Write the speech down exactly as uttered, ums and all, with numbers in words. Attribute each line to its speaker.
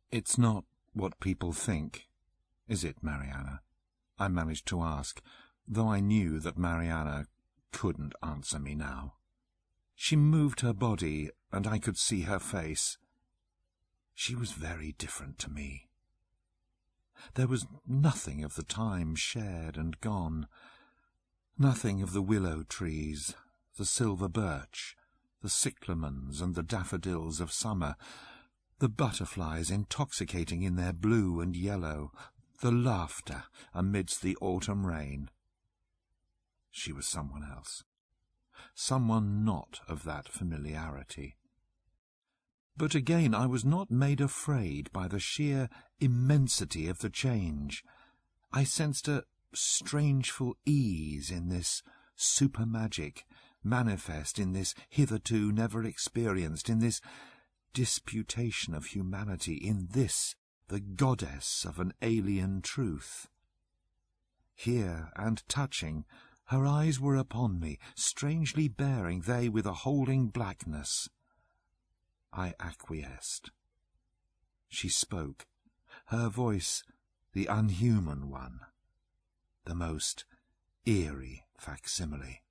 Speaker 1: "It's not what people think, is it, Mariana?" I managed to ask, though I knew that Mariana couldn't answer me now. She moved her body, and I could see her face. She was very different to me. There was nothing of the time shared and gone, nothing of the willow trees, the silver birch, the cyclamens and the daffodils of summer, the butterflies intoxicating in their blue and yellow, the laughter amidst the autumn rain. She was someone else, someone not of that familiarity. But again I was not made afraid by the sheer immensity of the change. I sensed a strangeful ease in this supermagic, manifest in this hitherto never experienced, in this disputation of humanity, in this the goddess of an alien truth. Here and touching, her eyes were upon me, strangely bearing they with a holding blackness. I acquiesced. She spoke, her voice the unhuman one, the most eerie facsimile.